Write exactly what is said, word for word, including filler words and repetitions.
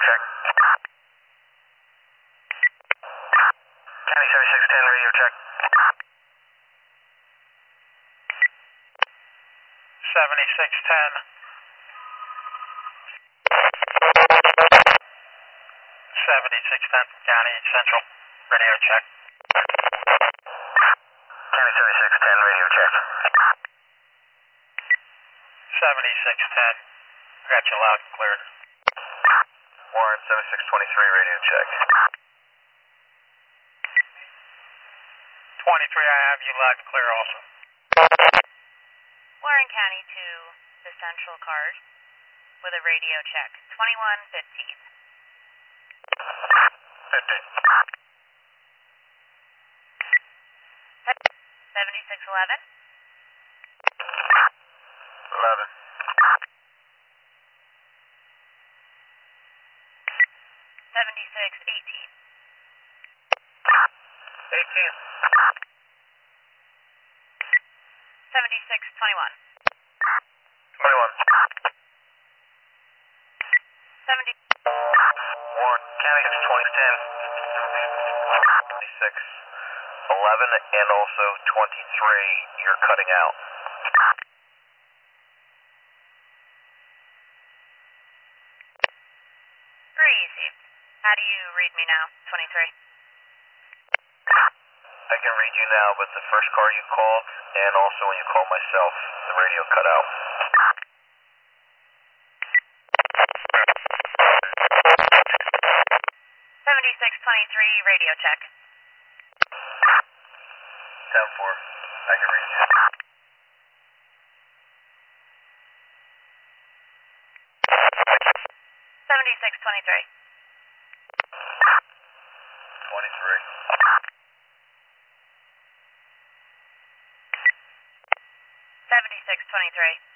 check. County seventy-six ten, radio check. seventy-six ten. seventy-six ten, County Central, radio check. County seventy-six ten, radio check. seventy-six ten, got you loud and clear. Warren seventy-six twenty-three, radio check. twenty-three, I have you loud and clear also. Warren County to the Central card with a radio check. twenty-one fifteen. fifteen. seventy-six eleven. eleven. seventy-six eighteen. eighteen. seventy-six twenty-one. twenty-one. seventy. Warren County twenty ten. twenty-six eleven and also twenty-three, you're cutting out. Pretty easy. How do you read me now, twenty-three? I can read you now, but the first car you called, and also when you called myself, the radio cut out. seventy-six twenty-three, radio check. ten four, I can read you. seventy-six twenty-three. twenty-three. seventy-six twenty-three.